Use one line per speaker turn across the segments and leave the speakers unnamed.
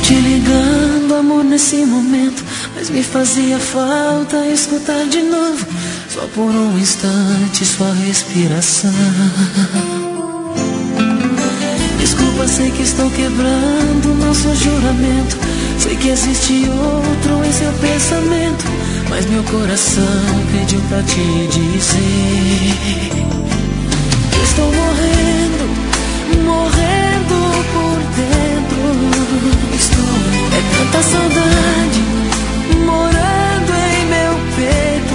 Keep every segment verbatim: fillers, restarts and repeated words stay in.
te ligando, amor, nesse momento, mas me fazia falta escutar de novo, só por um instante, sua respiração. Desculpa, sei que estou quebrando nosso juramento, sei que existe outro em seu pensamento, mas meu coração pediu pra te dizer: estou morrendo, morrendo por dentro. Estou, é tanta saudade morando em meu peito.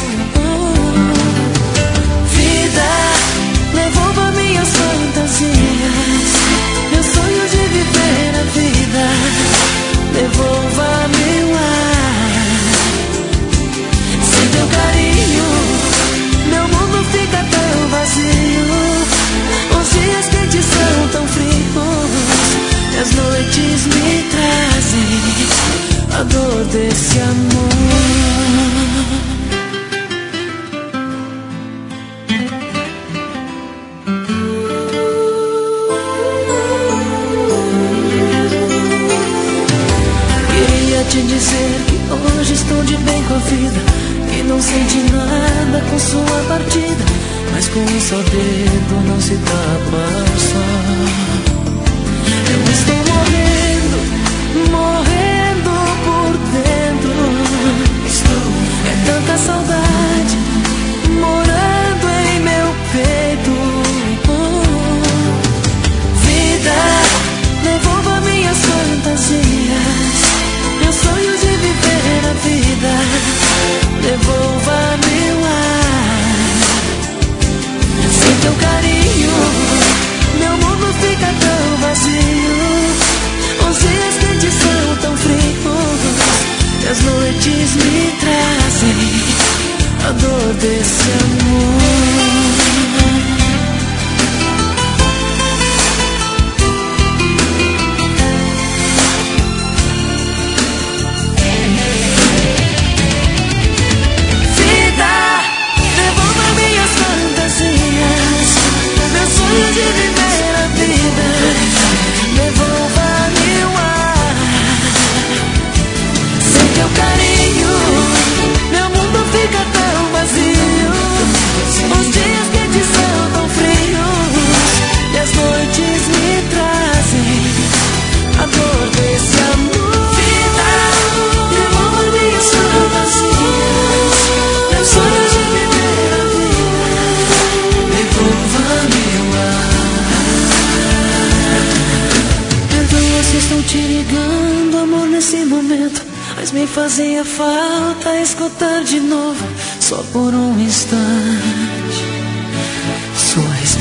Vida, devolva minhas fantasias, meu sonho de viver a vida. Devolva meu ar. Sem teu carinho, meu mundo fica tão vazio. Os dias quentes são tão frios, e as noites me trazem a dor desse amor. Queria te dizer que hoje estou de bem com a vida, que não senti nada com sua partida, mas com um só dedo não se tapa o sol. Eu estou morrendo, morrendo por dentro. Estou, é tanta saudade morando em meu peito. Vida, devolva minhas fantasias, meus sonhos de viver a vida. Devolva meu ar. Sem teu carinho, meu mundo fica tão vazio. Os dias quentes são tão frios, e as noites me trazem a dor desse amor. De viver a vida, devolva meu ar. Sem teu carinho, meu mundo fica tão vazio. Os dias quentes são tão frios, e as noites me trazem a dor desse amor. Vida, devolva minhas fantasias, meus sonhos de viver a vida. Devolva meu ar. Estou te ligando, amor, nesse momento, mas me fazia falta escutar de novo, só por um instante, sua